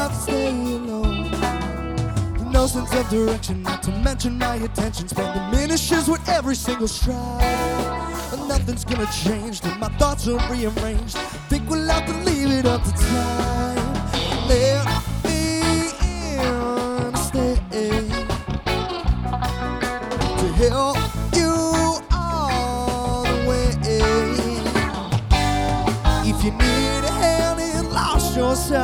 I'll stay alone. No sense of direction, not to mention my attention span diminishes with every single stride. Nothing's gonna change till my thoughts are rearranged. Think we'll have to leave it up to time. Let me in, stay to help you all the way. If you need